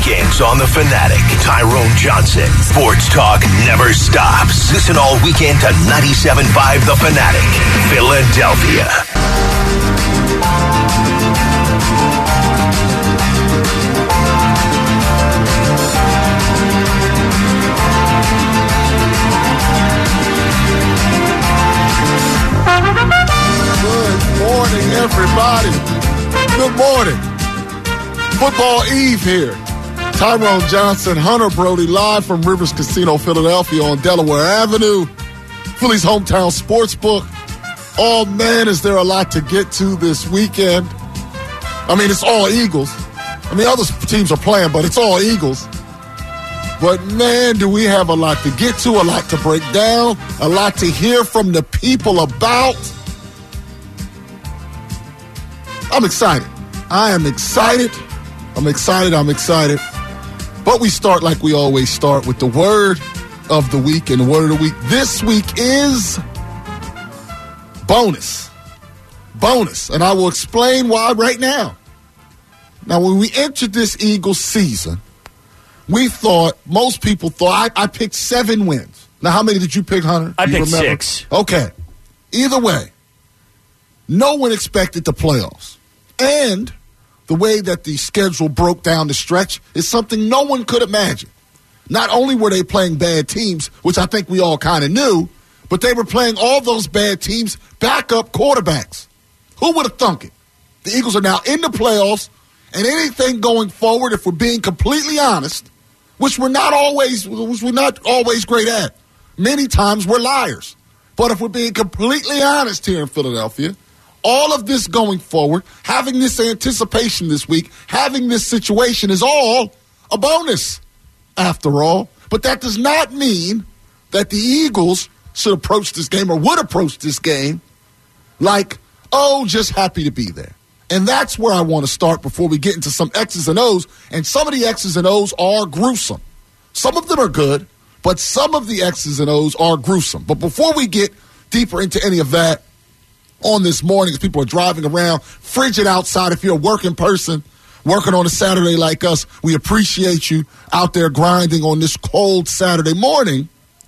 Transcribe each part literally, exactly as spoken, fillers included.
Weekends on the Fanatic. Tyrone Johnson. Sports talk never stops. Listen all weekend to ninety-seven point five The Fanatic, Philadelphia. Good morning, everybody. Good morning. Football Eve here. Tyrone Johnson, Hunter Brody, live from Rivers Casino, Philadelphia on Delaware Avenue. Philly's hometown sports book. Oh, man, is there a lot to get to this weekend. I mean, it's all Eagles. I mean, other teams are playing, but it's all Eagles. But, man, do we have a lot to get to, a lot to break down, a lot to hear from the people about. I'm excited. I am excited. I'm excited. I'm excited. But we start like we always start with the word of the week. And the word of the week this week is bonus. Bonus. And I will explain why right now. Now, when we entered this Eagles season, we thought, most people thought, I, I picked seven wins. Now, how many did you pick, Hunter? I you picked remember? six. Okay. Either way, no one expected the playoffs. And the way that the schedule broke down the stretch is something no one could imagine. Not only were they playing bad teams, which I think we all kind of knew, but they were playing all those bad teams backup quarterbacks. Who would have thunk it? The Eagles are now in the playoffs, and anything going forward, if we're being completely honest, which we're not always, which we're not always great at. Many times we're liars. But if we're being completely honest here in Philadelphia, all of this going forward, having this anticipation this week, having this situation is all a bonus, after all. But that does not mean that the Eagles should approach this game or would approach this game like, oh, just happy to be there. And that's where I want to start before we get into some X's and O's. And some of the X's and O's are gruesome. Some of them are good, but some of the X's and O's are gruesome. But before we get deeper into any of that, on this morning, as people are driving around, frigid outside. If you're a working person, working on a Saturday like us, we appreciate you out there grinding on this cold Saturday morning.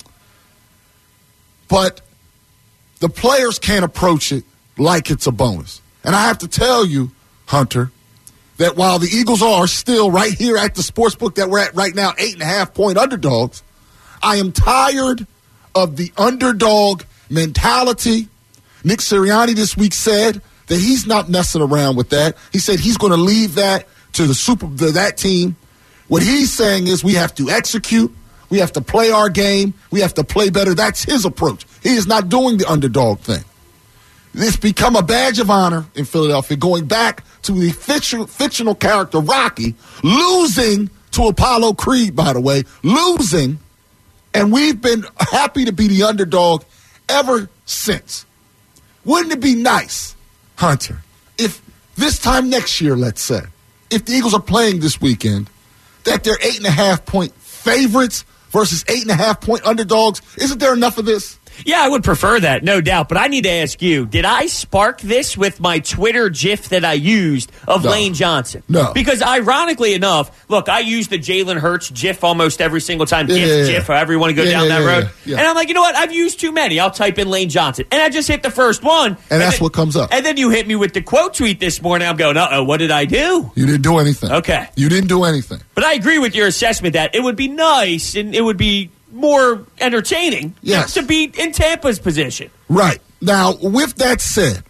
But the players can't approach it like it's a bonus. And I have to tell you, Hunter, that while the Eagles are still right here at the sportsbook that we're at right now, eight and a half point underdogs, I am tired of the underdog mentality. Nick Sirianni this week said that he's not messing around with that. He said he's going to leave that to the super to that team. What he's saying is we have to execute, we have to play our game, we have to play better. That's his approach. He is not doing the underdog thing. It's become a badge of honor in Philadelphia, going back to the fictional, fictional character Rocky, losing to Apollo Creed, by the way, losing, and we've been happy to be the underdog ever since. Wouldn't it be nice, Hunter, if this time next year, let's say, if the Eagles are playing this weekend, that they're eight and a half point favorites versus eight and a half point underdogs? Isn't there enough of this? Yeah, I would prefer that, no doubt. But I need to ask you, did I spark this with my Twitter GIF that I used of No. Lane Johnson? No. Because ironically enough, look, I use the Jalen Hurts GIF almost every single time. Yeah, GIF, yeah, yeah. GIF, however you want to go Yeah, down yeah, that yeah, road. yeah, yeah. And I'm like, you know what? I've used too many. I'll type in Lane Johnson. And I just hit the first one. And, And that's then, what comes up. And then you hit me with the quote tweet this morning. I'm going, uh-oh, what did I do? You didn't do anything. Okay. You didn't do anything. But I agree with your assessment that it would be nice and it would be more entertaining Yes. to be in Tampa's position. Right. Now, with that said,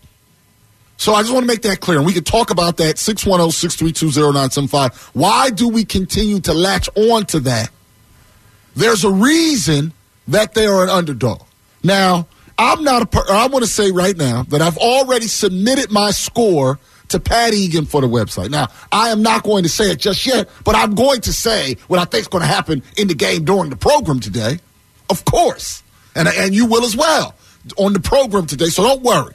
so I just want to make that clear, and we can talk about that, six one zero, six three two, zero nine seven five. Why do we continue to latch on to that? There's a reason that they are an underdog. Now, I'm not a per- I want to say right now that I've already submitted my score to Pat Egan for the website. Now, I am not going to say it just yet, but I'm going to say what I think is going to happen in the game during the program today. Of course. And, and you will as well on the program today, so don't worry.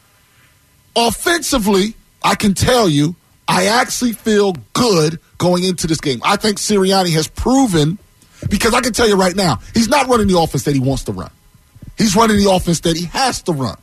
Offensively, I can tell you, I actually feel good going into this game. I think Sirianni has proven, because I can tell you right now, he's not running the offense that he wants to run. He's running the offense that he has to run.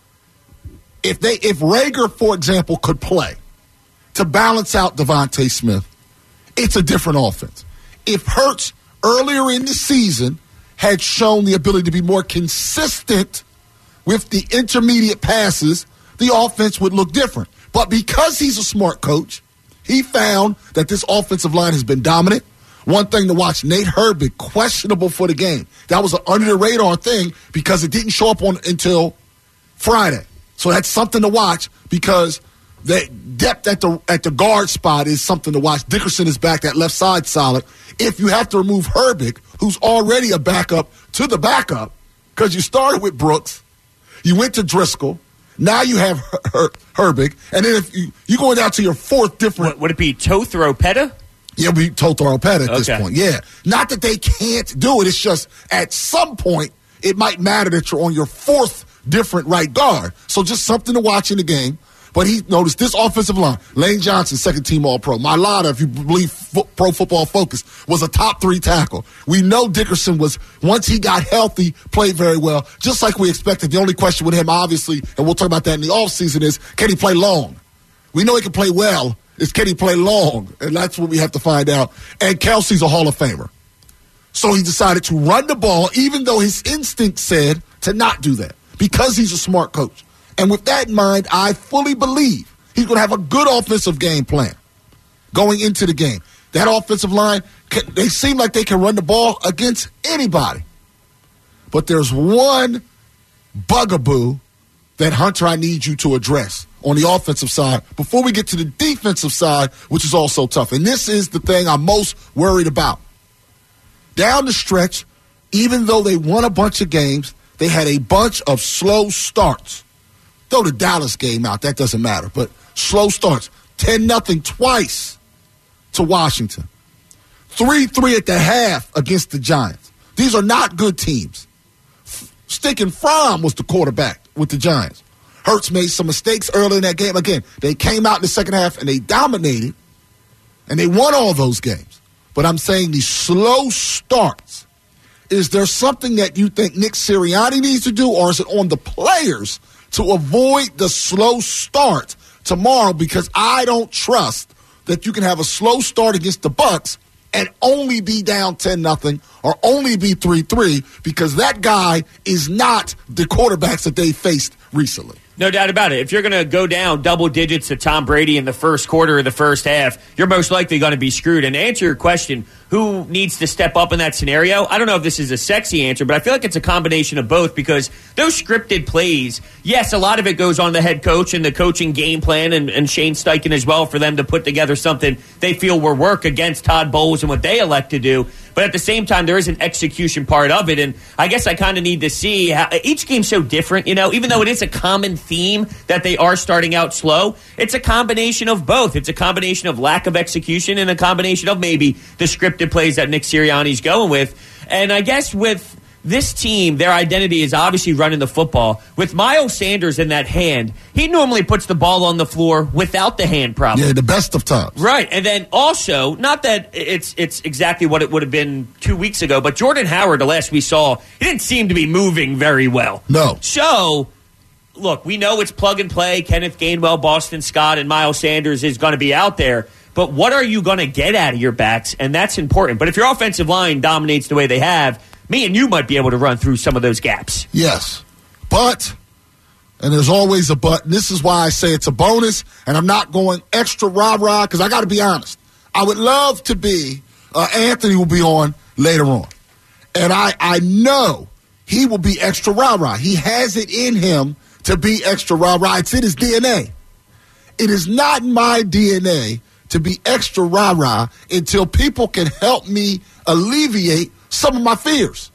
If they, if Rager, for example, could play to balance out Devontae Smith, it's a different offense. If Hurts earlier in the season had shown the ability to be more consistent with the intermediate passes, the offense would look different. But because he's a smart coach, he found that this offensive line has been dominant. One thing to watch, Nate Herbig, questionable for the game. That was an under-the-radar thing because it didn't show up on until Friday. So that's something to watch because the depth at the at the guard spot is something to watch. Dickerson is back, that left side solid. If you have to remove Herbig, who's already a backup to the backup, because you started with Brooks, you went to Driscoll, now you have Her- Her- Herbig, and then if you, you're going down to your fourth different. What, would it be Tothro Petta? Yeah, we Totoro Pet at okay. this point. Yeah. Not that they can't do it. It's just at some point it might matter that you're on your fourth different right guard. So just something to watch in the game. But he noticed this offensive line. Lane Johnson, second team All-Pro. Mailata, if you believe fo- Pro Football Focus, was a top three tackle. We know Dickerson was, once he got healthy, played very well, just like we expected. The only question with him, obviously, and we'll talk about that in the offseason, is can he play long? We know he can play well. Is can he play long? And that's what we have to find out. And Kelsey's a Hall of Famer. So he decided to run the ball, even though his instinct said to not do that, because he's a smart coach. And with that in mind, I fully believe he's going to have a good offensive game plan going into the game. That offensive line, they seem like they can run the ball against anybody. But there's one bugaboo that, Hunter, I need you to address on the offensive side before we get to the defensive side, which is also tough. And this is the thing I'm most worried about. Down the stretch, even though they won a bunch of games, they had a bunch of slow starts. Throw the Dallas game out, that doesn't matter. But slow starts. ten nothing twice to Washington. three three at the half against the Giants. These are not good teams. Stinking Fromm was the quarterback with the Giants. Hurts made some mistakes early in that game. Again, they came out in the second half and they dominated, and they won all those games. But I'm saying these slow starts, is there something that you think Nick Sirianni needs to do, or is it on the players to avoid the slow start tomorrow? Because I don't trust that you can have a slow start against the Bucs and only be down ten nothing or only be three three, because that guy is not the quarterbacks that they faced recently. No doubt about it. If you're going to go down double digits to Tom Brady in the first quarter or the first half, you're most likely going to be screwed. And to answer your question, who needs to step up in that scenario? I don't know if this is a sexy answer, but I feel like it's a combination of both, because those scripted plays, yes, a lot of it goes on the head coach and the coaching game plan and, and Shane Steichen as well, for them to put together something they feel will work against Todd Bowles and what they elect to do. But at the same time, there is an execution part of it, and I guess I kind of need to see how each game's so different, you know, even though it is a common theme that they are starting out slow, it's a combination of both. It's a combination of lack of execution and a combination of maybe the scripted plays that Nick Sirianni's going with. And I guess with this team, their identity is obviously running the football. With Miles Sanders in that hand, he normally puts the ball on the floor without the hand problem. Yeah, the best of times. Right. And then also, not that it's it's exactly what it would have been two weeks ago, but Jordan Howard, the last we saw, he didn't seem to be moving very well. No. So, look, we know it's plug and play. Kenneth Gainwell, Boston Scott, and Miles Sanders is going to be out there. But what are you going to get out of your backs? And that's important. But if your offensive line dominates the way they have, me and you might be able to run through some of those gaps. Yes. But, and there's always a but, and this is why I say it's a bonus, and I'm not going extra rah-rah, because I got to be honest. I would love to be, uh, Anthony will be on later on. And I, I know he will be extra rah-rah. He has it in him to be extra rah-rah. It's in his D N A. It is not my D N A to be extra rah-rah until people can help me alleviate some of my fears.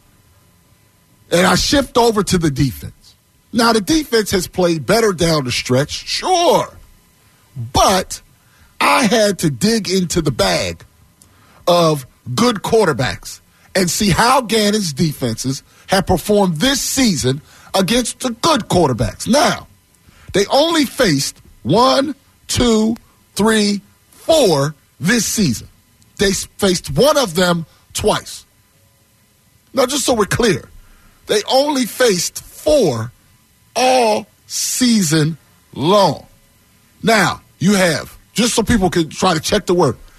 And I shift over to the defense. Now, the defense has played better down the stretch, sure. But I had to dig into the bag of good quarterbacks and see how Gannon's defenses have performed this season against the good quarterbacks. Now, they only faced one, two, three, four this season. They faced one of them twice. Now, just so we're clear, they only faced four all season long. Now, you have, just so people can try to check the word,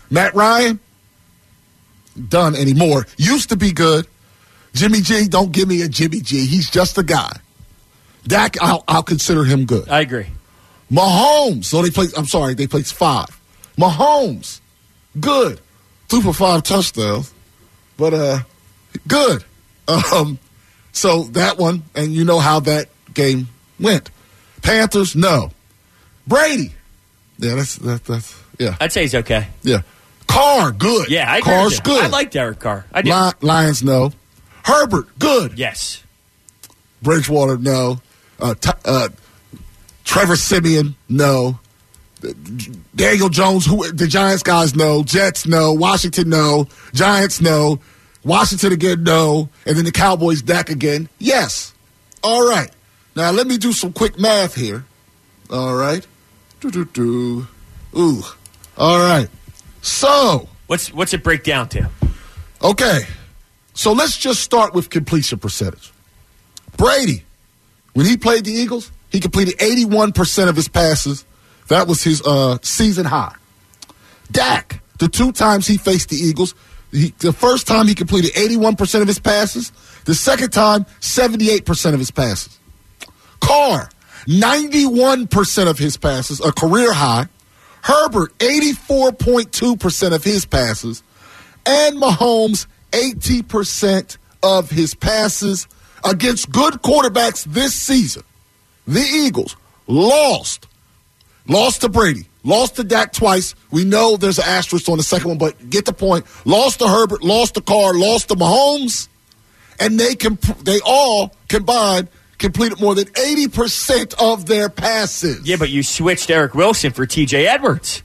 Matt Ryan, done anymore. Used to be good. Jimmy G, don't give me a Jimmy G. He's just a guy. Dak, I'll, I'll consider him good. I agree. Mahomes, so they played, I'm sorry, they played five. Mahomes, good. Two for five touchdowns, but uh, good. Um, so that one, and you know how that game went. Panthers, no. Brady, yeah, that's, that, that's, yeah. I'd say he's okay. Yeah. Carr, good. Yeah, I agree Carr's with you. good. I like Derek Carr. I do. Li- Lions, no. Herbert, good. Yes. Bridgewater, no. Uh, t- uh, Trevor Siemian, no. Daniel Jones, who the Giants guys, no. Jets, no. Washington, no. Giants, no. Washington again, no. And then the Cowboys, Dak again, yes. All right. Now, let me do some quick math here. All right. Do-do-do. Ooh. All right. So. What's what's it break down to? Okay. So let's just start with completion percentage. Brady, when he played the Eagles, he completed eighty-one percent of his passes. That was his uh, season high. Dak, the two times he faced the Eagles, he, the first time he completed eighty-one percent of his passes. The second time, seventy-eight percent of his passes. Carr, ninety-one percent of his passes, a career high. Herbert, eighty-four point two percent of his passes. And Mahomes, eighty percent of his passes against good quarterbacks this season. The Eagles lost. Lost to Brady. Lost to Dak twice. We know there's an asterisk on the second one, but get the point. Lost to Herbert, lost to Carr, lost to Mahomes, and they comp- they all combined completed more than eighty percent of their passes. Yeah, but you switched Eric Wilson for T J Edwards.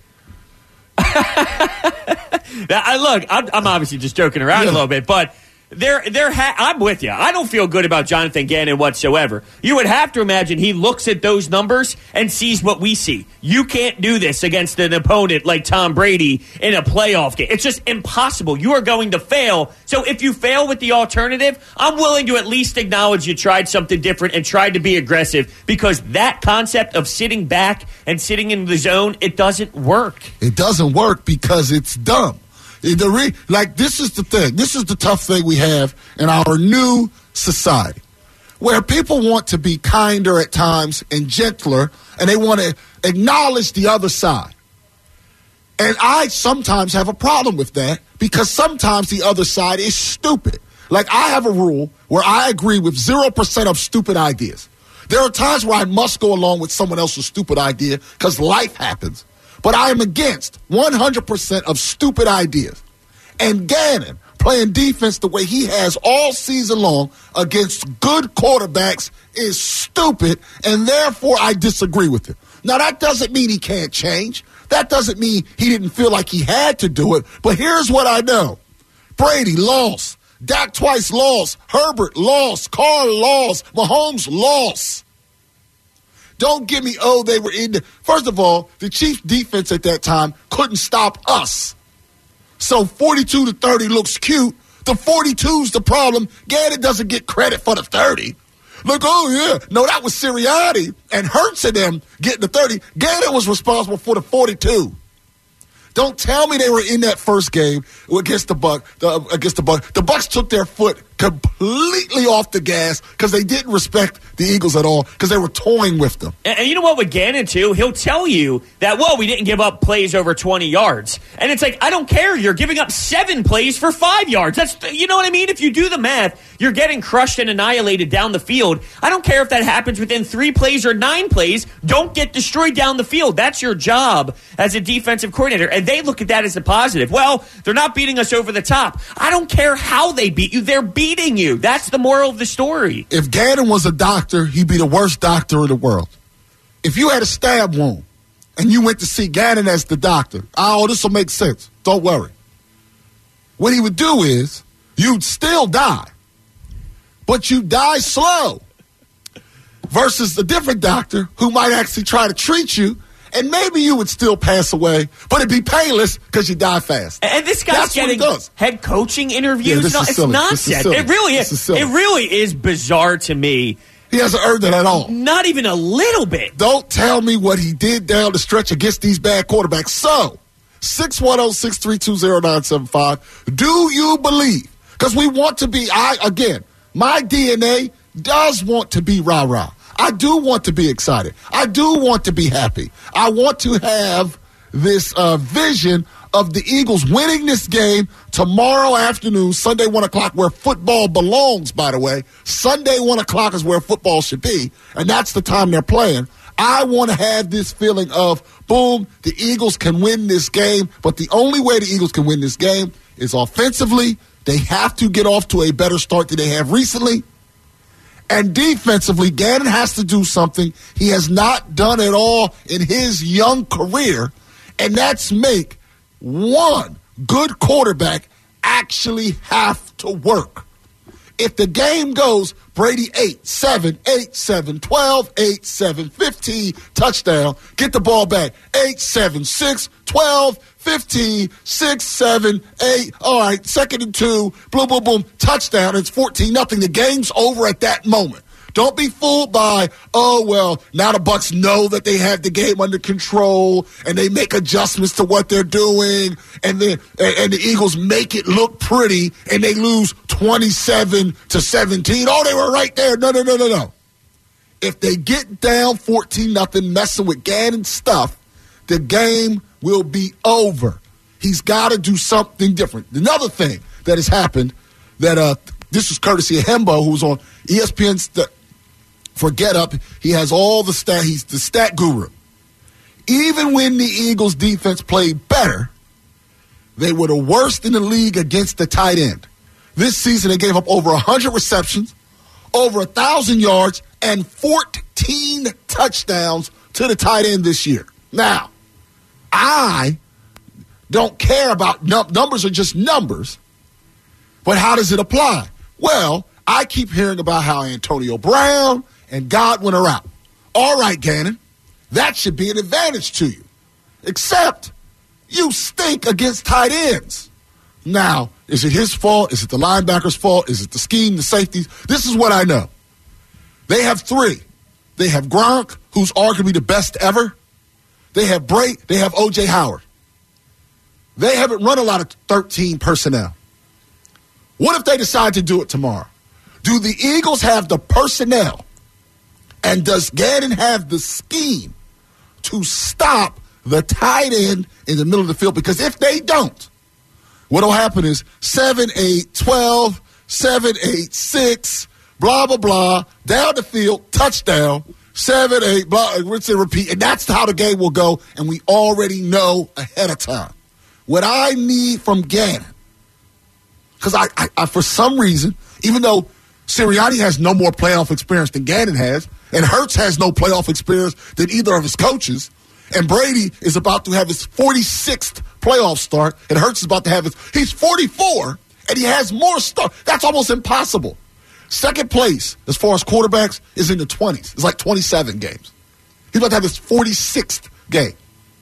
Now, I, look, I'm, I'm obviously just joking around Yeah. a little bit, but they're, they're ha- I'm with you. I don't feel good about Jonathan Gannon whatsoever. You would have to imagine he looks at those numbers and sees what we see. You can't do this against an opponent like Tom Brady in a playoff game. It's just impossible. You are going to fail. So if you fail with the alternative, I'm willing to at least acknowledge you tried something different and tried to be aggressive, because that concept of sitting back and sitting in the zone, it doesn't work. It doesn't work because it's dumb. The re- like, this is the thing. This is the tough thing we have in our new society, where people want to be kinder at times and gentler, and they want to acknowledge the other side. And I sometimes have a problem with that, because sometimes the other side is stupid. Like, I have a rule where I agree with zero percent of stupid ideas. There are times where I must go along with someone else's stupid idea because life happens. But I am against one hundred percent of stupid ideas. And Gannon playing defense the way he has all season long against good quarterbacks is stupid, and therefore I disagree with it. Now, that doesn't mean he can't change. That doesn't mean he didn't feel like he had to do it. But here's what I know. Brady lost. Dak twice lost. Herbert lost. Carr lost. Mahomes lost. Don't give me, oh, they were in the... First of all, the Chiefs' defense at that time couldn't stop us. So forty-two to thirty looks cute. The forty-two's the problem. Gannon doesn't get credit for the thirty. Look, oh, yeah. No, that was Sirianni and Hurts and them getting the thirty. Gannon was responsible for the forty-two. Don't tell me they were in that first game against the Buck. The, against the Buck, the Bucks took their foot completely off the gas because they didn't respect the Eagles at all, because they were toying with them. And, and you know what, with Gannon too, he'll tell you that, well, we didn't give up plays over twenty yards, and it's like, I don't care. You're giving up seven plays for five yards. That's, you know what I mean? If you do the math, you're getting crushed and annihilated down the field. I don't care if that happens within three plays or nine plays. Don't get destroyed down the field. That's your job as a defensive coordinator. And they look at that as a positive. Well, they're not beating us over the top. I don't care how they beat you. They're beating you. That's the moral of the story. If Gannon was a doctor, he'd be the worst doctor in the world. If you had a stab wound and you went to see Gannon as the doctor, oh, this will make sense. Don't worry. What he would do is, you'd still die, but you die slow, versus a different doctor who might actually try to treat you, and maybe you would still pass away, but it'd be painless because you die fast. And this guy's That's getting head coaching interviews. Yeah, this no, is it's silly. nonsense. This is silly. It really is. This is silly. It really is bizarre to me. He hasn't earned it at all. Not even a little bit. Don't tell me what he did down the stretch against these bad quarterbacks. So, six one zero, six three two, zero nine seven five. Do you believe? Because we want to be, I again, my D N A does want to be rah-rah. I do want to be excited. I do want to be happy. I want to have this uh, vision of the Eagles winning this game tomorrow afternoon, Sunday, one o'clock, where football belongs, by the way. Sunday, one o'clock is where football should be, and that's the time they're playing. I want to have this feeling of, boom, the Eagles can win this game, but the only way the Eagles can win this game is offensively. They have to get off to a better start than they have recently. And defensively, Gannon has to do something he has not done at all in his young career, and that's make one good quarterback actually have to work. If the game goes Brady eight, seven, eight, seven, twelve, eight, seven, fifteen, touchdown, get the ball back, eight, seven, six, twelve, fifteen, six, seven, eight, all right, second and two, boom, boom, boom, touchdown, it's fourteen nothing. The game's over at that moment. Don't be fooled by, oh, well, now the Bucs know that they have the game under control and they make adjustments to what they're doing, and then and the Eagles make it look pretty and they lose twenty-seven to seventeen. Oh, they were right there. No, no, no, no, no. If they get down fourteen nothing messing with Gannon stuff, the game will be over. He's got to do something different. Another thing that has happened that uh, this is courtesy of Hembo, who's on E S P N's the, for Get Up. He has all the stat. He's the stat guru. Even when the Eagles' defense played better, they were the worst in the league against the tight end. This season, they gave up over one hundred receptions, over one thousand yards, and fourteen touchdowns to the tight end this year. Now, I don't care about num- numbers are just numbers, but how does it apply? Well, I keep hearing about how Antonio Brown and Godwin are out. All right, Gannon, that should be an advantage to you, except you stink against tight ends. Now, is it his fault? Is it the linebacker's fault? Is it the scheme, the safeties? This is what I know. They have three. They have Gronk, who's arguably the best ever. They have Bray. They have O J Howard. They haven't run a lot of thirteen personnel. What if they decide to do it tomorrow? Do the Eagles have the personnel, and does Gannon have the scheme to stop the tight end in the middle of the field? Because if they don't, what will happen is seven, eight, twelve, seven, eight, six, blah, blah, blah, down the field, touchdown, seven, eight, blah, rinse and repeat. And that's how the game will go, and we already know ahead of time. What I need from Gannon, because I, I, I, for some reason, even though Sirianni has no more playoff experience than Gannon has, and Hurts has no playoff experience than either of his coaches, and Brady is about to have his forty-sixth playoff start, and Hurts is about to have his, he's forty-four, and he has more start. That's almost impossible. Second place, as far as quarterbacks, is in the twenties. It's like twenty-seven games. He's about to have his forty-sixth game.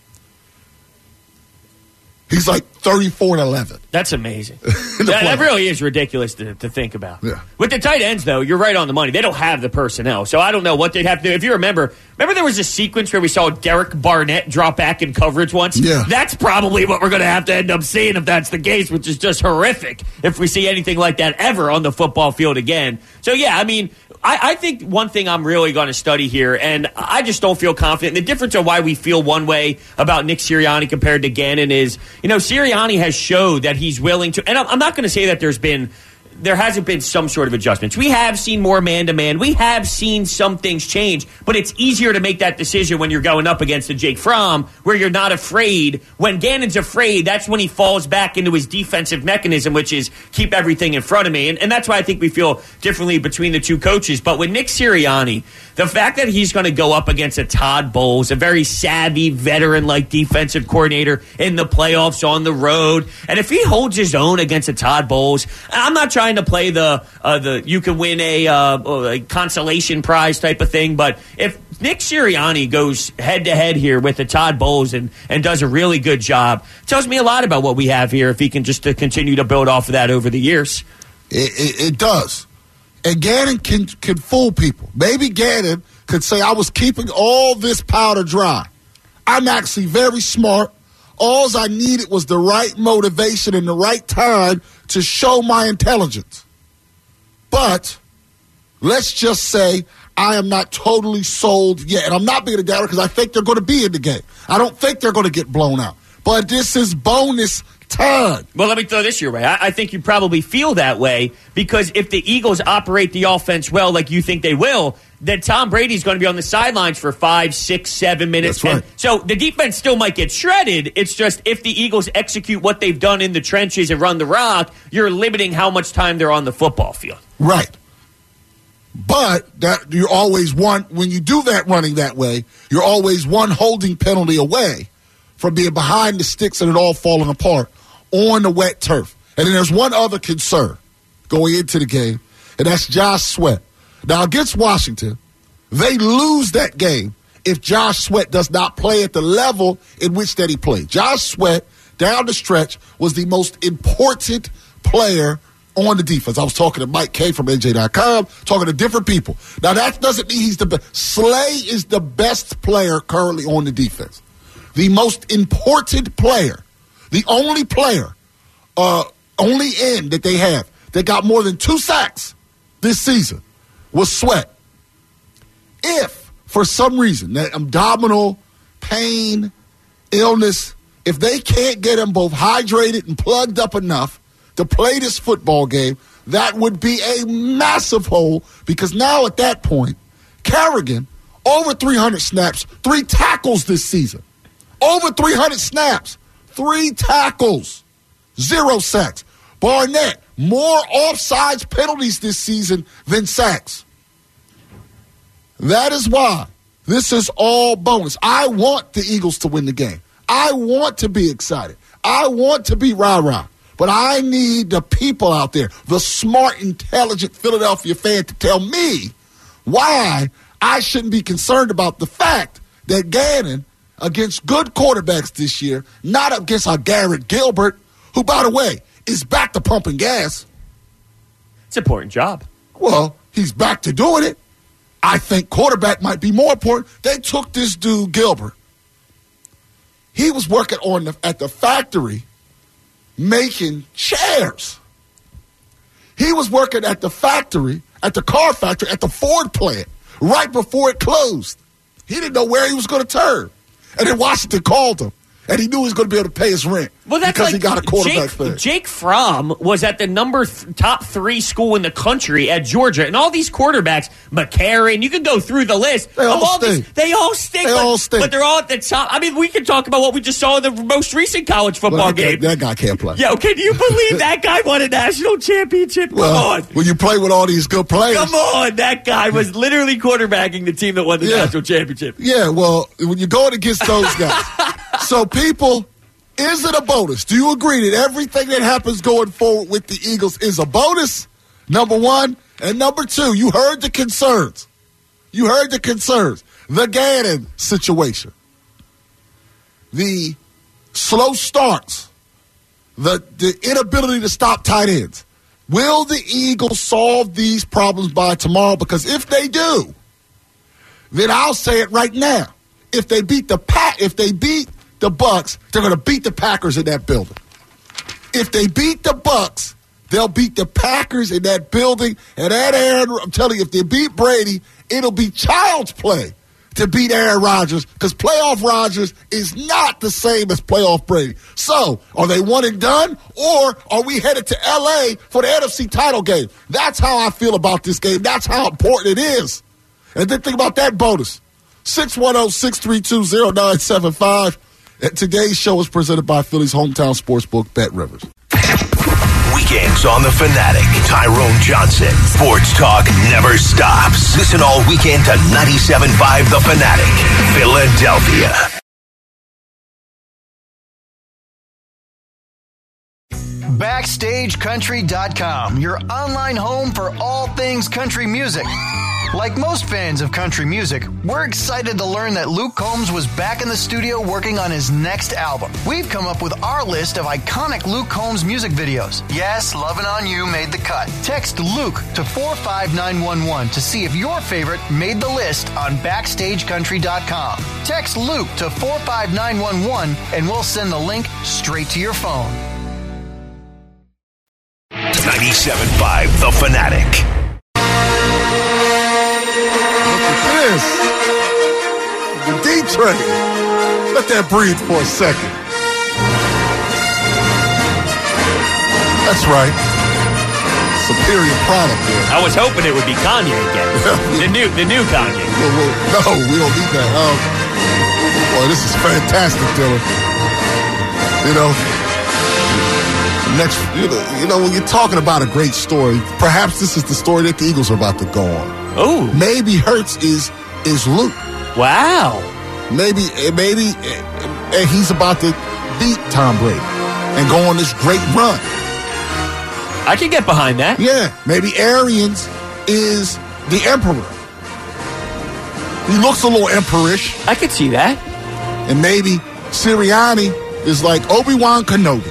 He's like thirty-four and eleven. That's amazing. that, that really is ridiculous to, to think about. Yeah. With the tight ends, though, you're right on the money. They don't have the personnel, so I don't know what they'd have to do. If you remember, remember there was a sequence where we saw Derek Barnett drop back in coverage once? Yeah. That's probably what we're going to have to end up seeing if that's the case, which is just horrific if we see anything like that ever on the football field again. So, yeah, I mean, I, I think one thing I'm really going to study here, and I just don't feel confident, and the difference of why we feel one way about Nick Sirianni compared to Gannon is, you know, Sirianni has showed that he's willing to, and I'm not going to say that there's been, there hasn't been some sort of adjustments. We have seen more man-to-man. We have seen some things change, but it's easier to make that decision when you're going up against a Jake Fromm, where you're not afraid. When Gannon's afraid, that's when he falls back into his defensive mechanism, which is keep everything in front of me. And, and that's why I think we feel differently between the two coaches. But with Nick Sirianni, the fact that he's going to go up against a Todd Bowles, a very savvy, veteran-like defensive coordinator in the playoffs on the road, and if he holds his own against a Todd Bowles, I'm not trying to play the uh, the you can win a, uh, a consolation prize type of thing, but if Nick Sirianni goes head-to-head here with the Todd Bowles and, and does a really good job, it tells me a lot about what we have here if he can just uh, continue to build off of that over the years. It, it, it does. And Gannon can, can fool people. Maybe Gannon could say, I was keeping all this powder dry. I'm actually very smart. all I needed was the right motivation and the right time to show my intelligence. But let's just say I am not totally sold yet. And I'm not being a doubter because I think they're going to be in the game. I don't think they're going to get blown out. But this is bonus time. Well, let me throw this your way. I, I think you probably feel that way because if the Eagles operate the offense well like you think they will, then Tom Brady's going to be on the sidelines for five, six, seven minutes. That's right. And so the defense still might get shredded. It's just if the Eagles execute what they've done in the trenches and run the rock, you're limiting how much time they're on the football field. Right. But that you're always one, when you do that running that way, you're always one holding penalty away from being behind the sticks and it all falling apart on the wet turf. And then there's one other concern going into the game, and that's Josh Sweat. Now, against Washington, they lose that game if Josh Sweat does not play at the level in which that he played. Josh Sweat, down the stretch, was the most important player on the defense. I was talking to Mike Kay from N J dot com, talking to different people. Now, that doesn't mean he's the best. Slay is the best player currently on the defense. The most important player, the only player, uh, only end that they have that got more than two sacks this season was Sweat. If, for some reason, that abdominal pain, illness, if they can't get him both hydrated and plugged up enough to play this football game, that would be a massive hole because now at that point, Kerrigan, over three hundred snaps, three tackles this season. Over three hundred snaps, three tackles, zero sacks. Barnett, more offsides penalties this season than sacks. That is why this is all bonus. I want the Eagles to win the game. I want to be excited. I want to be rah-rah. But I need the people out there, the smart, intelligent Philadelphia fan, to tell me why I shouldn't be concerned about the fact that Gannon, against good quarterbacks this year, not against our Garrett Gilbert, who, by the way, is back to pumping gas. It's an important job. Well, he's back to doing it. I think quarterback might be more important. They took this dude, Gilbert. He was working on the, at the factory making chairs. He was working at the factory, at the car factory, at the Ford plant, right before it closed. He didn't know where he was going to turn. And then Washington called him, and he knew he was going to be able to pay his rent well, that's because like he got a quarterback Jake, thing. Jake Fromm was at the number th- top three school in the country at Georgia, and all these quarterbacks, McCarron, you can go through the list. They all all stink. These, they all stink. They but, all stink. But they're all at the top. I mean, we can talk about what we just saw in the most recent college football well, that, game. That guy can't play. Yo, can you believe that guy won a national championship? Come well, on. When you play with all these good players. Come on. That guy was literally quarterbacking the team that won the yeah. national championship. Yeah, well, when you're going against those guys. So, people, is it a bonus? Do you agree that everything that happens going forward with the Eagles is a bonus? Number one. And number two, you heard the concerns. You heard the concerns. The Gannon situation. The slow starts. The, the inability to stop tight ends. Will the Eagles solve these problems by tomorrow? Because if they do, then I'll say it right now. If they beat the Pack, if they beat the Bucks, they're going to beat the Packers in that building. If they beat the Bucks, they'll beat the Packers in that building. And that Aaron, I'm telling you, if they beat Brady, it'll be child's play to beat Aaron Rodgers because playoff Rodgers is not the same as playoff Brady. So, are they one and done, or are we headed to L A for the N F C title game? That's how I feel about this game. That's how important it is. And then think about that bonus. six one zero, six three two, zero nine seven five. And today's show is presented by Philly's hometown sportsbook, Bet Rivers. Weekends on the Fanatic. Tyrone Johnson. Sports talk never stops. Listen all weekend to ninety-seven point five The Fanatic, Philadelphia. Backstage Country dot com, your online home for all things country music. Like most fans of country music, we're excited to learn that Luke Combs was back in the studio working on his next album. We've come up with our list of iconic Luke Combs music videos. Yes, Lovin' On You made the cut. Text Luke to four five nine one one to see if your favorite made the list on backstage country dot com. Text Luke to four five nine one one and we'll send the link straight to your phone. ninety-seven point five The Fanatic. This, the D-Train. Let that breathe for a second. That's right. Superior product there. I was hoping it would be Kanye again. the new the new Kanye. Well, well, no, we don't need that. Um, boy, this is fantastic, Dylan. You know, next, you know, you know, when you're talking about a great story, perhaps this is the story that the Eagles are about to go on. Oh, maybe Hurts is is Luke. Wow. Maybe, maybe, and he's about to beat Tom Brady and go on this great run. I can get behind that. Yeah, maybe Arians is the emperor. He looks a little emperorish. I could see that. And maybe Sirianni is like Obi-Wan Kenobi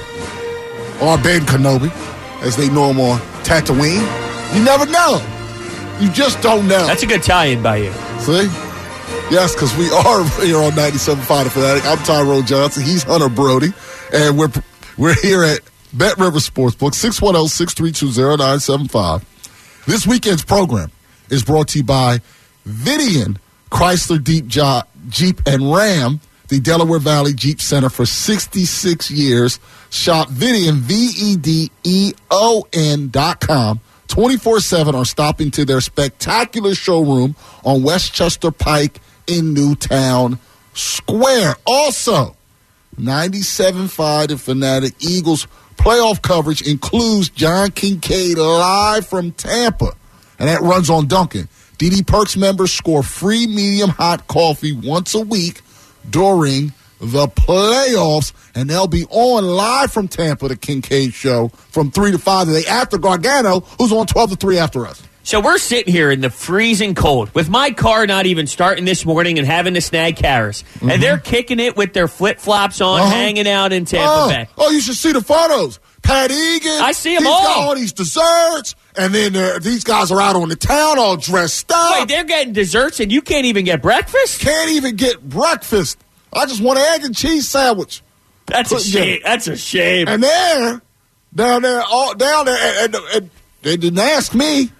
or Ben Kenobi, as they know him on Tatooine. You never know. You just don't know. That's a good tie-in by you. See? Yes, because we are here on ninety-seven point five The Fanatic. I'm Tyrone Johnson. He's Hunter Brody. And we're we're here at Bet River Sportsbook, six one zero, six three two zero, nine seven five. This weekend's program is brought to you by Vidian Chrysler Deep jo- Jeep and Ram, the Delaware Valley Jeep Center for sixty-six years. Shop Vidian, V E D E O N dot com. twenty-four seven or stop into their spectacular showroom on Westchester Pike in Newtown Square. Also, ninety-seven point five The Fanatic Eagles playoff coverage includes John Kincaid live from Tampa, and that runs on Dunkin'. D D Perks members score free medium hot coffee once a week during the playoffs, and they'll be on live from Tampa, the Kincaid Show, from three to five today after Gargano, who's on twelve to three after us. So we're sitting here in the freezing cold with my car not even starting this morning and having to snag Karras. Mm-hmm. And they're kicking it with their flip-flops on, uh-huh. hanging out in Tampa oh. Bay. Oh, you should see the photos. Pat Egan. I see them he's all. Got all these desserts, and then these guys are out on the town all dressed up. Wait, they're getting desserts and you can't even get breakfast? Can't even get breakfast. I just want an egg and cheese sandwich. That's Couldn't a shame. That's a shame. And there, down there, all down there, and, and, and they didn't ask me.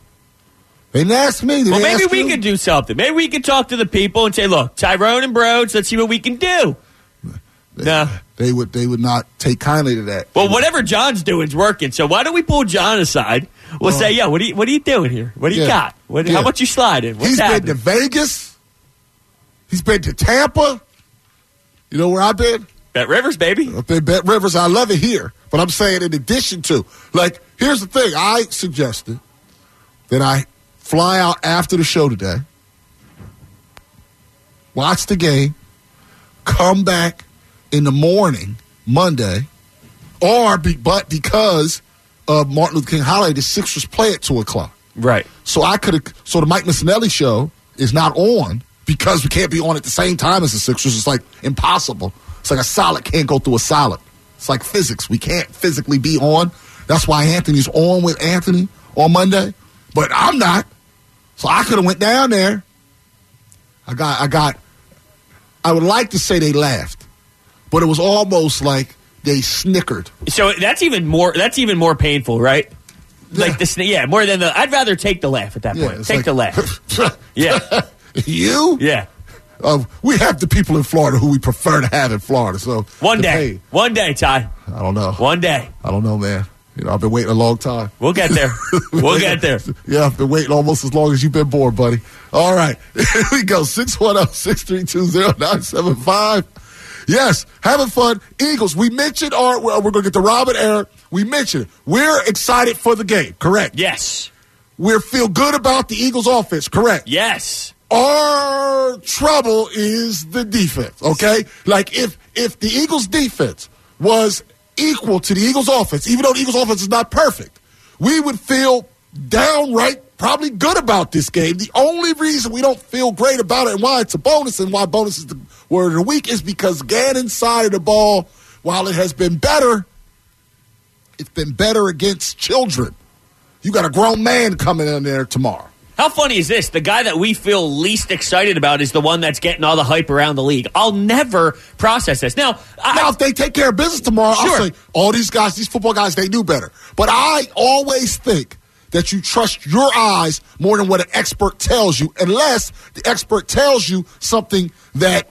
They didn't ask me. Did well, maybe ask we you? could do something. Maybe we could talk to the people and say, "Look, Tyrone and Broads, let's see what we can do." They, no, they would. They would not take kindly to that. Well, whatever John's doing's working. So why don't we pull John aside? We'll uh, say, "Yeah, what are you? What are you doing here? What do you yeah, got? What, yeah. How much you sliding? What's He's happening?" been to Vegas. He's been to Tampa. You know where I've been? Bet Rivers, baby. I've been Bet Rivers. I love it here. But I'm saying in addition to, like, here's the thing. I suggested that I fly out after the show today, watch the game, come back in the morning, Monday, or be, but because of Martin Luther King holiday, the Sixers play at two o'clock. Right. So I could have, so the Mike Missinelli show is not on because we can't be on at the same time as the Sixers. It's like impossible. It's like a solid can't go through a solid. It's like physics. We can't physically be on. That's why Anthony's on with Anthony on Monday. But I'm not. So I could have went down there. I got, I got, I would like to say they laughed, but it was almost like they snickered. So that's even more, that's even more painful, right? Yeah. Like the, yeah, more than the, I'd rather take the laugh at that yeah, point. Take like, the laugh. Yeah. You? Yeah. Uh, we have the people in Florida who we prefer to have in Florida. So one day, pay. one day, Ty. I don't know. One day. I don't know, man. You know, I've been waiting a long time. We'll get there. We'll get there. Yeah, I've been waiting almost as long as you've been born, buddy. All right. Here we go. six one zero, six three two zero, nine seven five. Yes, having fun. Eagles, we mentioned our, we're going to get to Robert Aaron. We mentioned it. We're excited for the game, correct? Yes. We feel good about the Eagles offense, correct? Yes. Our trouble is the defense, okay? Like, if if the Eagles' defense was equal to the Eagles' offense, even though the Eagles' offense is not perfect, we would feel downright probably good about this game. The only reason we don't feel great about it and why it's a bonus and why bonus is the word of the week is because Gannon's side of the ball, while it has been better, it's been better against children. You got a grown man coming in there tomorrow. How funny is this? The guy that we feel least excited about is the one that's getting all the hype around the league. I'll never process this. Now, I, now if they take care of business tomorrow, sure. I'll say, all these guys, these football guys, they do better. But I always think that you trust your eyes more than what an expert tells you, unless the expert tells you something that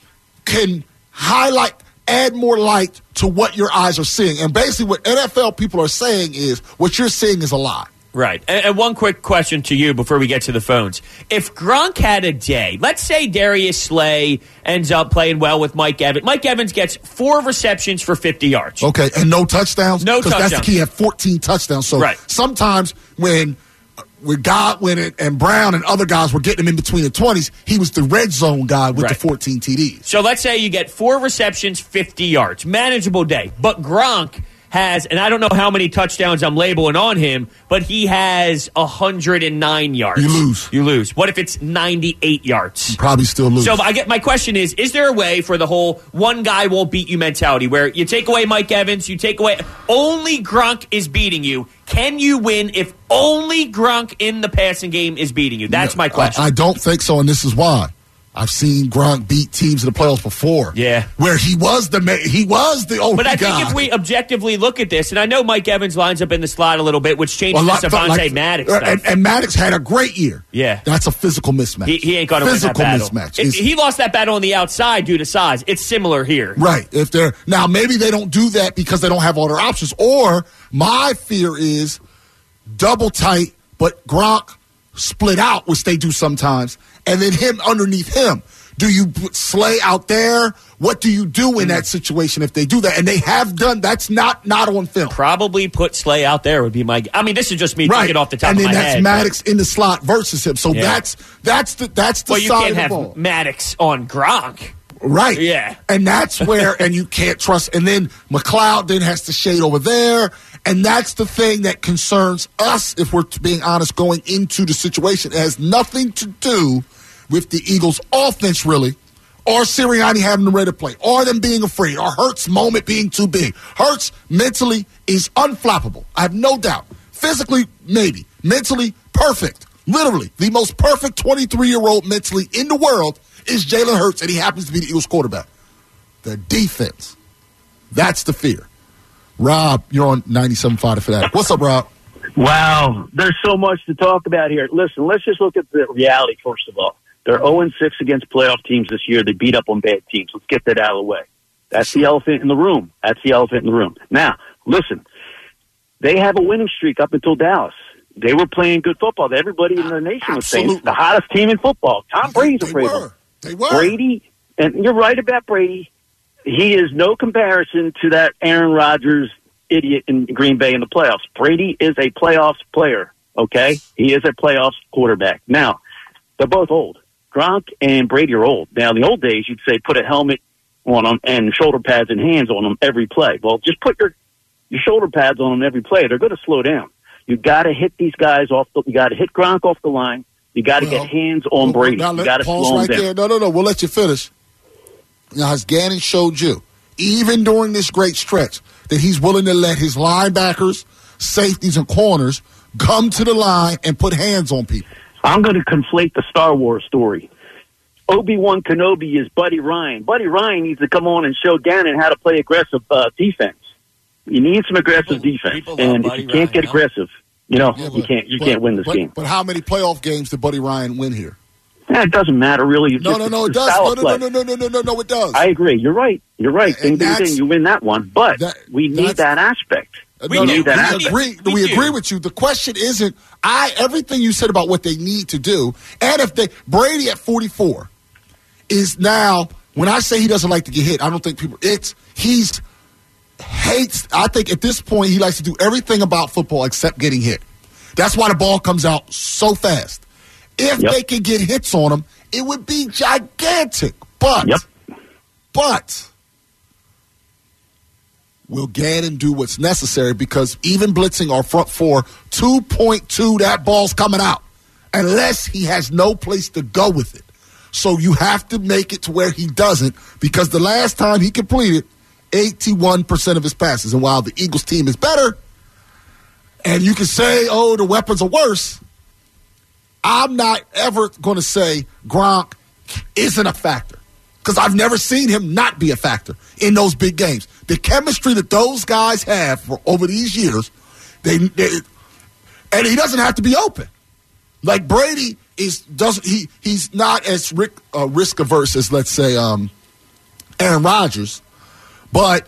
can highlight, add more light to what your eyes are seeing. And basically what N F L people are saying is what you're seeing is a lie. Right. And, and one quick question to you before we get to the phones. If Gronk had a day, let's say Darius Slay ends up playing well with Mike Evans. Mike Evans gets four receptions for fifty yards. Okay, and no touchdowns? No touchdowns. Because that's the key. He had fourteen touchdowns. So right. sometimes when with Godwin and, and Brown and other guys were getting him in between the twenties, he was the red zone guy with right. the fourteen T Ds. So let's say you get four receptions, fifty yards. Manageable day. But Gronk has, and I don't know how many touchdowns I'm labeling on him, but he has one hundred nine yards. You lose. You lose. What if it's ninety-eight yards? You probably still lose. So I get my question is, is there a way for the whole one guy won't beat you mentality where you take away Mike Evans, you take away, only Gronk is beating you. Can you win if only Gronk in the passing game is beating you? That's no, my question. I, I don't think so, and this is why. I've seen Gronk beat teams in the playoffs before. Yeah. Where he was the he was the only guy. But I guy. think if we objectively look at this, and I know Mike Evans lines up in the slot a little bit, which changes lot, the Savonte like, Maddox stuff. And, and Maddox had a great year. Yeah. That's a physical mismatch. He, he ain't going to win that battle. Physical mismatch. It, he lost that battle on the outside due to size. It's similar here. Right. If they're now maybe they don't do that because they don't have all their options. Or my fear is double tight, but Gronk split out, which they do sometimes, and then him underneath him. Do you put Slay out there? What do you do in that situation if they do that? And they have done. That's not not on film. Probably put Slay out there would be my. I mean, this is just me right. thinking off the top and of my head. And then that's Maddox but, in the slot versus him. So yeah. that's that's the that's the well, you side can't of the have ball. Maddox on Gronk. Right. Yeah. And that's where, and you can't trust. And then McLeod then has to shade over there. And that's the thing that concerns us, if we're being honest, going into the situation. It has nothing to do with the Eagles' offense, really, or Sirianni having the ready to play, or them being afraid, or Hurts' moment being too big. Hurts mentally is unflappable. I have no doubt. Physically, maybe. Mentally, perfect. Literally, the most perfect twenty-three-year-old mentally in the world is Jalen Hurts, and he happens to be the Eagles quarterback. The defense. That's the fear. Rob, you're on ninety-seven point five The Fanatic. What's up, Rob? Wow, there's so much to talk about here. Listen, let's just look at the reality, first of all. They're oh and six against playoff teams this year. They beat up on bad teams. Let's get that out of the way. That's the elephant in the room. That's the elephant in the room. Now, listen, they have a winning streak up until Dallas. They were playing good football. Everybody in the nation was saying it's the hottest team in football. Tom Brady's they afraid were. of them. They were. Brady, and you're right about Brady. He is no comparison to that Aaron Rodgers idiot in Green Bay in the playoffs. Brady is a playoffs player, okay? He is a playoffs quarterback. Now, they're both old. Gronk and Brady are old. Now, in the old days, you'd say put a helmet on them and shoulder pads and hands on them every play. Well, just put your, your shoulder pads on them every play. They're going to slow down. You got to hit these guys off the. You got to hit Gronk off the line. You got to well, get hands on well, Brady. Now, you got to pause slow right him down. there. No, no, no. We'll let you finish. Now, as Gannon showed you, even during this great stretch, that he's willing to let his linebackers, safeties, and corners come to the line and put hands on people. I'm going to conflate the Star Wars story. Obi-Wan Kenobi is Buddy Ryan. Buddy Ryan needs to come on and show Gannon how to play aggressive uh, defense. You need some aggressive People, defense, people and if Buddy you can't Ryan, get no? aggressive, you know Yeah, but, you can't you but, can't win this but, game. But how many playoff games did Buddy Ryan win here? Yeah, it doesn't matter really. It's No, just, no, no, it it's a does. style No, of no, play. no, no, no, no, no, no, it does. I agree. You're right. You're right. And Ding, ding, that's- ding. You win that one, but that- we need that's- that aspect. We no, do. no, that we aspect. agree. We We do. agree with you. The question isn't I. Everything you said about what they need to do, and if they Brady at forty-four is now. When I say he doesn't like to get hit, I don't think people. It's he's hates. I think at this point he likes to do everything about football except getting hit. That's why the ball comes out so fast. If Yep. they could get hits on him, it would be gigantic. But, Yep. but will Gannon do what's necessary? Because even blitzing our front four, two point two, that ball's coming out. Unless he has no place to go with it. So you have to make it to where he doesn't, because the last time he completed eighty-one percent of his passes. And while the Eagles team is better, and you can say, oh, the weapons are worse, I'm not ever going to say Gronk isn't a factor, because I've never seen him not be a factor in those big games. The chemistry that those guys have for over these years, they, they and he doesn't have to be open. Like Brady is doesn't he he's not as risk, uh, risk averse as, let's say, um, Aaron Rodgers, but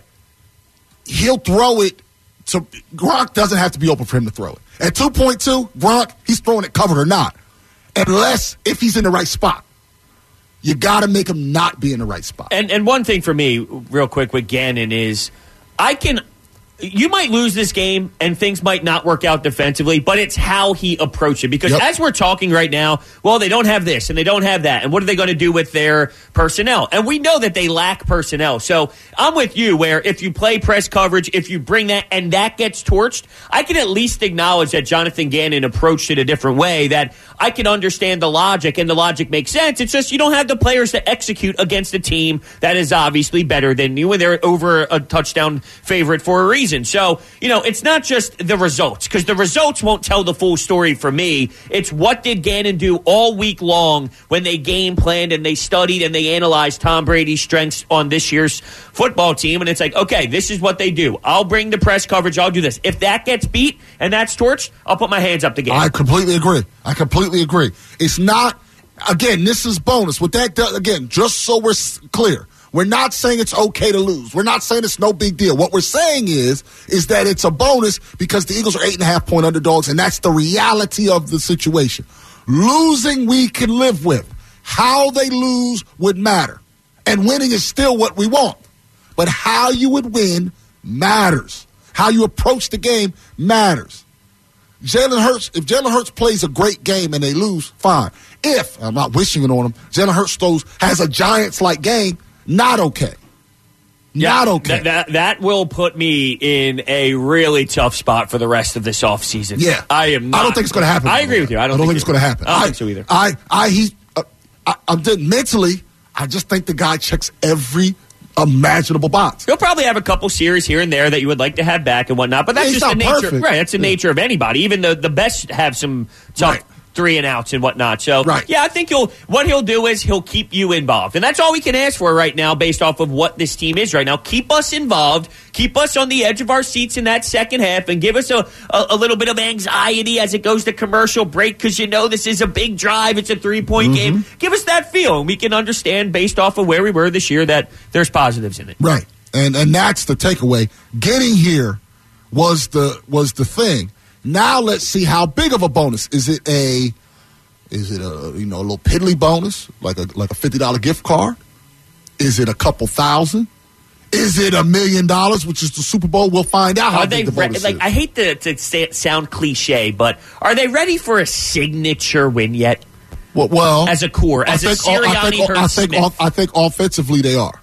he'll throw it to Gronk. Doesn't have to be open for him to throw it. At two point two, Gronk, he's throwing it covered or not, unless if he's in the right spot. You got to make him not be in the right spot. And and one thing for me, real quick, with Gannon is I can. You might lose this game and things might not work out defensively, but it's how he approached it. Because yep. as we're talking right now, well, they don't have this and they don't have that. And what are they going to do with their personnel? And we know that they lack personnel. So I'm with you where if you play press coverage, if you bring that and that gets torched, I can at least acknowledge that Jonathan Gannon approached it a different way, that I can understand the logic and the logic makes sense. It's just you don't have the players to execute against a team that is obviously better than you, and they're over a touchdown favorite for a reason. So, you know, it's not just the results, because the results won't tell the full story for me. It's what did Gannon do all week long when they game planned and they studied and they analyzed Tom Brady's strengths on this year's football team. And it's like, okay, this is what they do. I'll bring the press coverage. I'll do this. If that gets beat and that's torched, I'll put my hands up to Gannon. I completely agree. I completely agree. It's not, again, this is bonus. With that, again, just so we're clear, we're not saying it's okay to lose. We're not saying it's no big deal. What we're saying is, is that it's a bonus because the Eagles are eight and a half point underdogs, and that's the reality of the situation. Losing we can live with. How they lose would matter. And winning is still what we want. But how you would win matters. How you approach the game matters. Jalen Hurts, if Jalen Hurts plays a great game and they lose, fine. If, I'm not wishing it on him, Jalen Hurts throws, has a Giants-like game, not okay. Yeah, not okay. That, that that will put me in a really tough spot for the rest of this offseason. Yeah. I am not. I don't think it's going to happen. I agree with you. I don't, I don't think, think it's going to happen. I don't I, think so either. I, I, he, uh, I, I'm doing mentally, I just think the guy checks every imaginable box. He'll probably have a couple series here and there that you would like to have back and whatnot, but that's yeah, just the nature. Perfect. Right, that's the yeah. nature of anybody. Even the, the best have some tough right. three and outs and whatnot. So, right. yeah, I think he'll what he'll do is he'll keep you involved. And that's all we can ask for right now based off of what this team is right now. Keep us involved. Keep us on the edge of our seats in that second half and give us a, a, a little bit of anxiety as it goes to commercial break, because you know this is a big drive. It's a three-point mm-hmm. game. Give us that feel, and we can understand based off of where we were this year that there's positives in it. Right. And and that's the takeaway. Getting here was the was the thing. Now let's see how big of a bonus. Is it a is it a you know a little piddly bonus, like a like a fifty dollar gift card? Is it a couple thousand? Is it a million dollars, which is the Super Bowl? We'll find out how are big they the bonus re- like is. I hate to, to say it sound cliche, but are they ready for a signature win yet? Well, well as a core, as I a think, Sirianni I think, I think, Smith. I think offensively they are,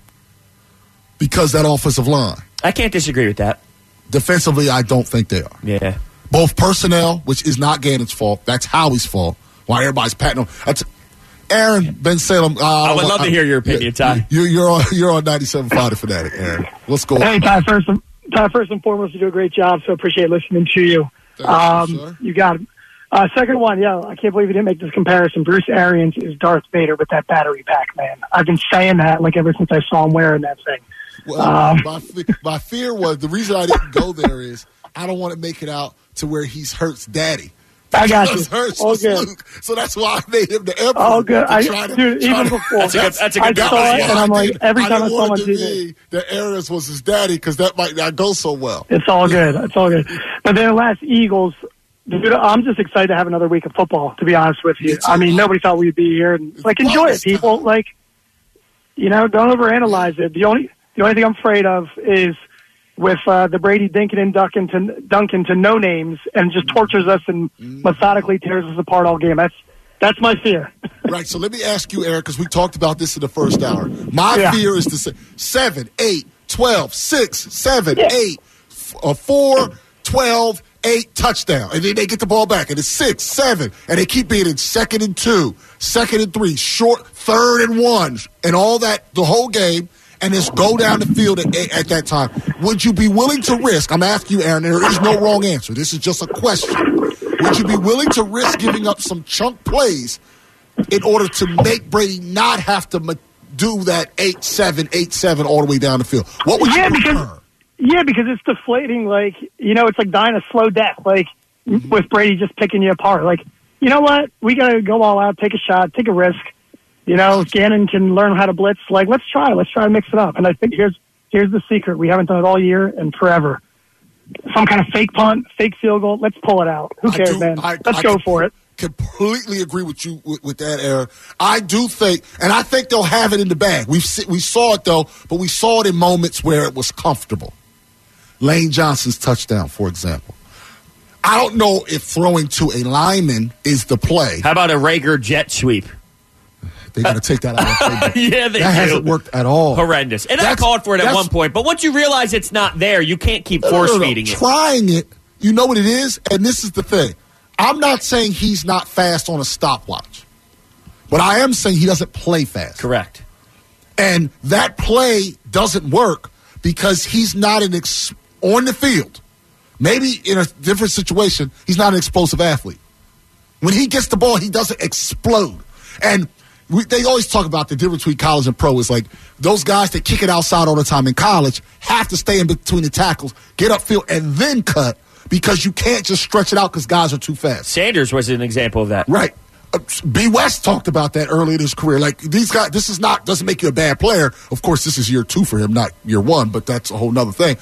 because that offensive line. I can't disagree with that. Defensively, I don't think they are. Yeah. Both personnel, which is not Gannon's fault. That's Howie's fault. Why everybody's patting him. That's Aaron Ben Salem. Uh, I would love I, to hear your opinion, Ty. You're, you're on you're on ninety-seven point five The Fanatic, Aaron. Let's go. Hey, Ty. First, and, Ty. First and foremost, you do a great job. So appreciate listening to you. Thank you, um, sir. You got it. Uh, second one, yeah, I can't believe you didn't make this comparison. Bruce Arians is Darth Vader with that battery pack, man. I've been saying that like ever since I saw him wearing that thing. Well, um, my, my fear was the reason I didn't go there is I don't want to make it out to where he's Hurt's daddy. I got you. Hurts All was good. Luke, so that's why I made him the emperor. Oh, good. I, to, dude, even to, before. That's a good, that's a good I saw it, and I'm like, every time I, I saw him on T T V, that Arians was his daddy, because that might not go so well. It's all good. It's all good. But then last Eagles, dude, I'm just excited to have another week of football, to be honest with you. I mean, nobody thought we'd be here. And, like, enjoy it, people. Time. Like, you know, don't overanalyze it. The only the only thing I'm afraid of is with uh, the Brady Dinkin and Duncan to, Duncan to no names and just tortures us and methodically tears us apart all game. That's that's my fear. Right. So let me ask you, Eric, because we talked about this in the first hour. My yeah. fear is to say seven, eight, twelve, six, seven, Yeah. eight, f- uh, four, twelve, eight, touchdown. And then they get the ball back, and it's six, seven, and they keep being in second and two, second and three, short, third and one, and all that the whole game, and just go down the field at, at that time. Would you be willing to risk, I'm asking you, Aaron, there is no wrong answer. This is just a question. Would you be willing to risk giving up some chunk plays in order to make Brady not have to ma- do that eight seven, eight seven all the way down the field? What would Yeah, you prefer? because yeah, because it's deflating. Like, you know, it's like dying a slow death. Like Mm-hmm. with Brady just picking you apart. Like, you know what? We got to go all out, take a shot, take a risk. You know, Gannon can learn how to blitz. Like, let's try. Let's try to mix it up. And I think here's here's the secret. We haven't done it all year and forever. Some kind of fake punt, fake field goal. Let's pull it out. Who I cares, do- man? I- Let's I go com- for it. Completely agree with you with, with that, Aaron. I do think, and I think they'll have it in the bag. We've se- we saw it though, but we saw it in moments where it was comfortable. Lane Johnson's touchdown, for example. I don't know if throwing to a lineman is the play. How about a Rager jet sweep? They got to take that out of the playbook. Yeah, they That do. hasn't worked at all. Horrendous. And I That's- called for it at that's- one point, but once you realize it's not there, you can't keep No, no, force no, no. feeding it. Trying it, you know what it is? And this is the thing. I'm not saying he's not fast on a stopwatch, but I am saying he doesn't play fast. Correct. And that play doesn't work because he's not an ex- on the field. Maybe in a different situation, he's not an explosive athlete. When he gets the ball, he doesn't explode. And we, they always talk about the difference between college and pro. It's like those guys that kick it outside all the time in college have to stay in between the tackles, get upfield, and then cut because you can't just stretch it out because guys are too fast. Sanders was an example of that. Right. Uh, B. West talked about that early in his career. Like, these guys, this is not, doesn't make you a bad player. Of course, this is year two for him, not year one, but that's a whole nother thing.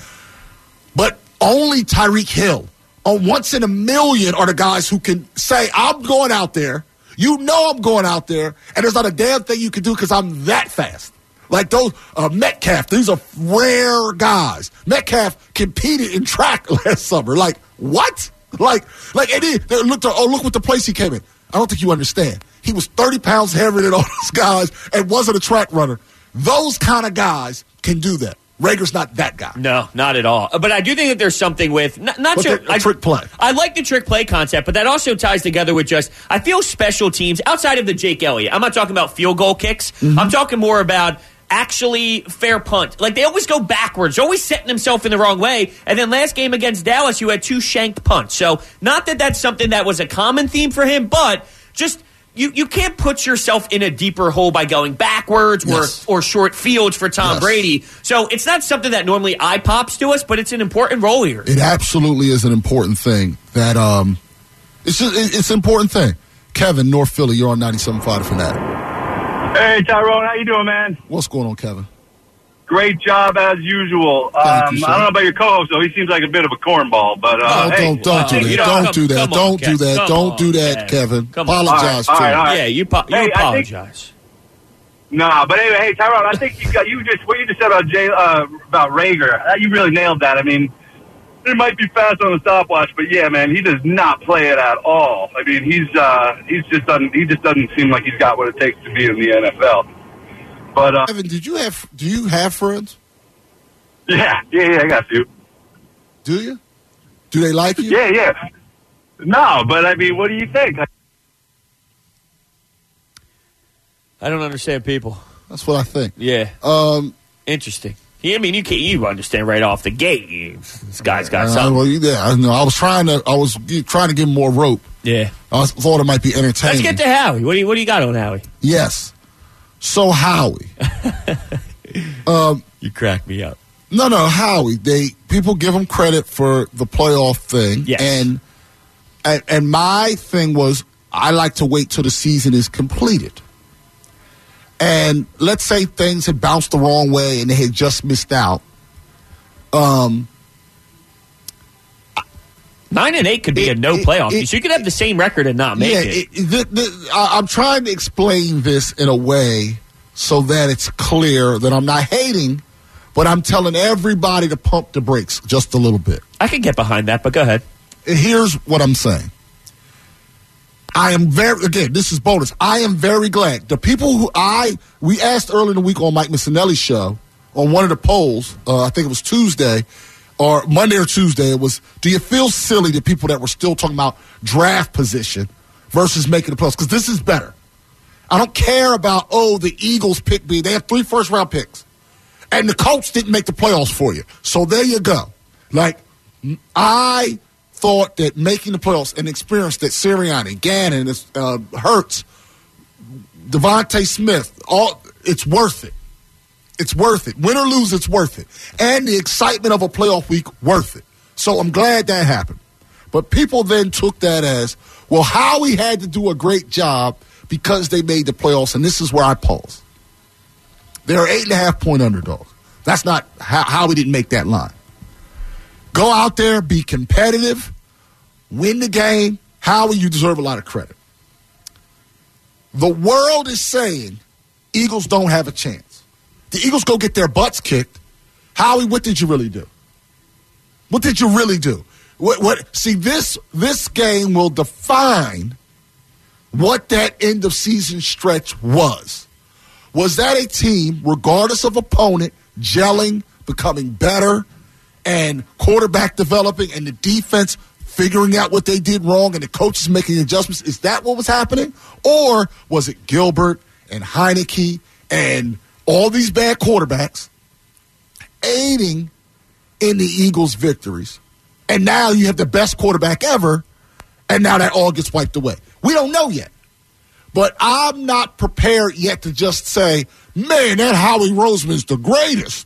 But only Tyreek Hill, on once in a million, are the guys who can say, I'm going out there. You know I'm going out there, and there's not a damn thing you can do because I'm that fast. Like those, uh, Metcalf, these are rare guys. Metcalf competed in track last summer. Like, what? Like, like, and then, they look, to, oh, look what the place he came in. I don't think you understand. He was thirty pounds heavier than all those guys and wasn't a track runner. Those kind of guys can do that. Rager's not that guy. No, not at all. But I do think that there's something with not, not But sure, the- a I, trick play. I like the trick play concept, but that also ties together with just I feel special teams outside of the Jake Elliott. I'm not talking about field goal kicks. Mm-hmm. I'm talking more about actually fair punt. Like they always go backwards, they're always setting themselves in the wrong way. And then last game against Dallas, you had two shanked punts. So not that that's something that was a common theme for him, but just. You, you can't put yourself in a deeper hole by going backwards Yes. or, or short fields for Tom Yes. Brady. So it's not something that normally eye pops to us, but it's an important role here. It absolutely is an important thing. That um, it's just, it- it's an important thing. Kevin, North Philly, you're on ninety-seven point five Fanatic. Hey, Tyrone, how you doing, man? What's going on, Kevin? Great job as usual. Thank Um, you, sir. I don't know about your co-host, though. He seems like a bit of a cornball, but uh, Oh, hey, don't don't uh, do you that. know, Don't come- do that. come on, Don't do Kev. that. Come Don't on, do that, Kev. Kevin. Come on. Apologize All right, to all him. right, all right. Yeah, you, po- you Hey, I think- apologize. Nah, but anyway, hey, Tyrone, I think you got you just what you just said about Jay uh, about Rager. Uh, You really nailed that. I mean, he might be fast on the stopwatch, but yeah, man, he does not play it at all. I mean, he's uh, he's just doesn't he just doesn't seem like he's got what it takes to be in the N F L. But uh, Kevin, did you have do you have friends? yeah, yeah, yeah, I got you. Do you? Do they like you? Yeah, yeah. No, but I mean, what do you think? I don't understand people. That's what I think. Yeah. Um, Interesting. Yeah, I mean, you can't, you understand right off the gate. You, this guy's got uh, something. well, yeah, I know. I was trying to. I was g- trying to give him more rope. Yeah. I was, thought it might be entertaining. Let's get to Howie. What do you, what do you got on Howie? Yes. So Howie. You crack me up. No, no, Howie. They people give him credit for the playoff thing, Yes. and, and and my thing was I like to wait till the season is completed. And let's say things had bounced the wrong way and they had just missed out. Um, Nine and eight could be It- a no it- playoff. it- so you could have the same record and not make yeah, it. it, the, the, I, I'm trying to explain this in a way so that it's clear that I'm not hating, but I'm telling everybody to pump the brakes just a little bit. I could get behind that, but go ahead. And here's what I'm saying. I am very, again, this is bonus. I am very glad. The people who I, we asked earlier in the week on Mike Missinelli's show, on one of the polls, uh, I think it was Tuesday, or Monday or Tuesday, it was, do you feel silly to people that were still talking about draft position versus making the playoffs? Because this is better. I don't care about, oh, the Eagles pick me. They have three first-round picks. And the coach didn't make the playoffs for you. So there you go. Like, I thought that making the playoffs and experience that Sirianni, Gannon, uh, Hurts, Devontae Smith, all it's worth it. It's worth it. Win or lose, it's worth it. And the excitement of a playoff week, worth it. So I'm glad that happened. But people then took that as, well, Howie had to do a great job because they made the playoffs, and this is where I pause. They're eight and a half point underdogs. That's not how Howie didn't make that line. Go out there, be competitive, win the game. Howie, you deserve a lot of credit. The world is saying Eagles don't have a chance. The Eagles go get their butts kicked. Howie, what did you really do? What did you really do? What? What? See, this this game will define what that end of season stretch was. Was that a team, regardless of opponent, gelling, becoming better, and quarterback developing, and the defense figuring out what they did wrong, and the coaches making adjustments? Is that what was happening? Or was it Gilbert and Heineke and all these bad quarterbacks aiding in the Eagles' victories? And now you have the best quarterback ever, and now that all gets wiped away. We don't know yet. But I'm not prepared yet to just say, man, that Howie Roseman's the greatest,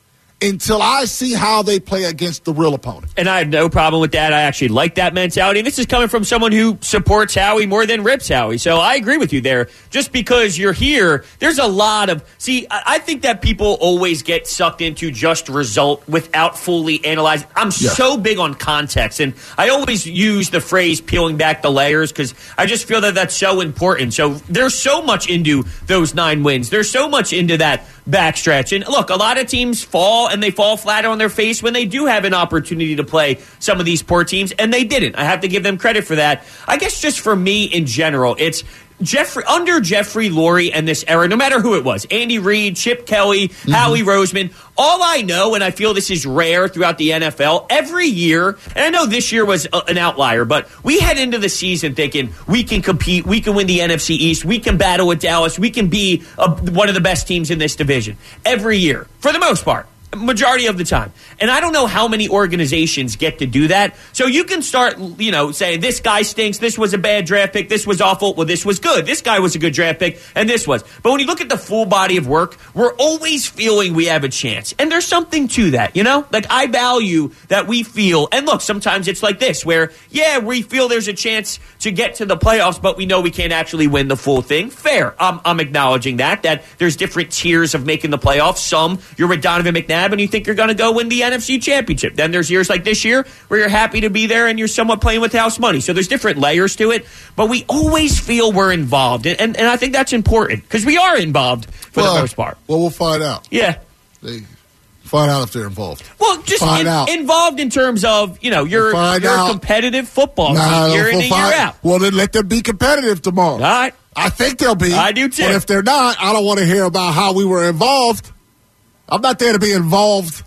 until I see how they play against the real opponent. And I have no problem with that. I actually like that mentality. And this is coming from someone who supports Howie more than rips Howie. So I agree with you there. Just because you're here, there's a lot of... See, I think that people always get sucked into just result without fully analyzing. I'm yeah. so big on context. And I always use the phrase peeling back the layers because I just feel that that's so important. So there's so much into those nine wins. There's so much into that backstretch. And look, a lot of teams fall and they fall flat on their face when they do have an opportunity to play some of these poor teams, and they didn't. I have to give them credit for that. I guess just for me in general, it's Jeffrey under Jeffrey Lurie and this era, no matter who it was, Andy Reid, Chip Kelly, mm-hmm. Howie Roseman, all I know, and I feel this is rare throughout the N F L, every year, and I know this year was a, an outlier, but we head into the season thinking we can compete, we can win the N F C East, we can battle with Dallas, we can be a, one of the best teams in this division. Every year, for the most part. Majority of the time. And I don't know how many organizations get to do that. So you can start, you know, saying this guy stinks, this was a bad draft pick, this was awful, well, this was good. This guy was a good draft pick, and this was. But when you look at the full body of work, we're always feeling we have a chance. And there's something to that, you know? Like, I value that we feel, and look, sometimes it's like this, where, yeah, we feel there's a chance to get to the playoffs, but we know we can't actually win the full thing. Fair. I'm, I'm acknowledging that, that there's different tiers of making the playoffs. Some, you're with Donovan McNabb, and you think you're going to go win the N F C Championship. Then there's years like this year where you're happy to be there and you're somewhat playing with house money. So there's different layers to it, but we always feel we're involved, and, and, and I think that's important because we are involved for well, the most part. Well, we'll find out. Yeah. They find out if they're involved. Well, just find in, out. involved in terms of, you know, you're, we'll you're a out. competitive football nah, team year we'll in and find, year out. Well, then let them be competitive tomorrow. All right. I think they'll be. I do too. But if they're not, I don't want to hear about how we were involved. I'm not there to be involved.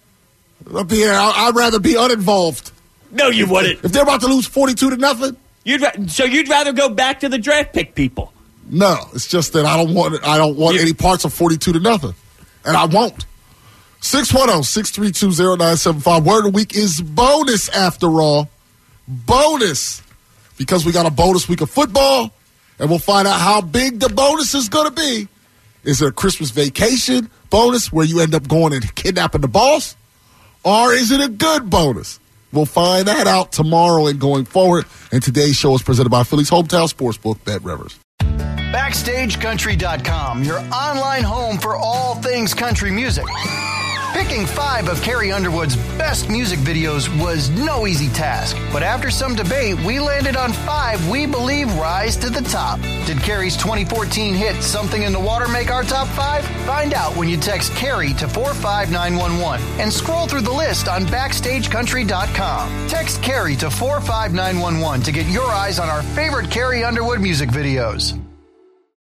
I'd, be, I'd rather be uninvolved. No, you wouldn't. If they're about to lose forty-two to nothing, you'd so you'd rather go back to the draft pick people. No, it's just that I don't want I don't want you, any parts of forty-two to nothing, and I won't. six one zero, six three two, zero nine seven five. Word of the week is bonus after all. Bonus. Because we got a bonus week of football, and we'll find out how big the bonus is going to be. Is it a Christmas vacation bonus where you end up going and kidnapping the boss? Or is it a good bonus? We'll find that out tomorrow and going forward. And today's show is presented by Philly's hometown sportsbook, Bet Rivers. Backstage Country dot com, your online home for all things country music. Picking five of Carrie Underwood's best music videos was no easy task. But after some debate, we landed on five we believe rise to the top. Did Carrie's twenty fourteen hit Something in the Water make our top five? Find out when you text Carrie to four five nine one one and scroll through the list on Backstage Country dot com. Text Carrie to four five nine one one to get your eyes on our favorite Carrie Underwood music videos.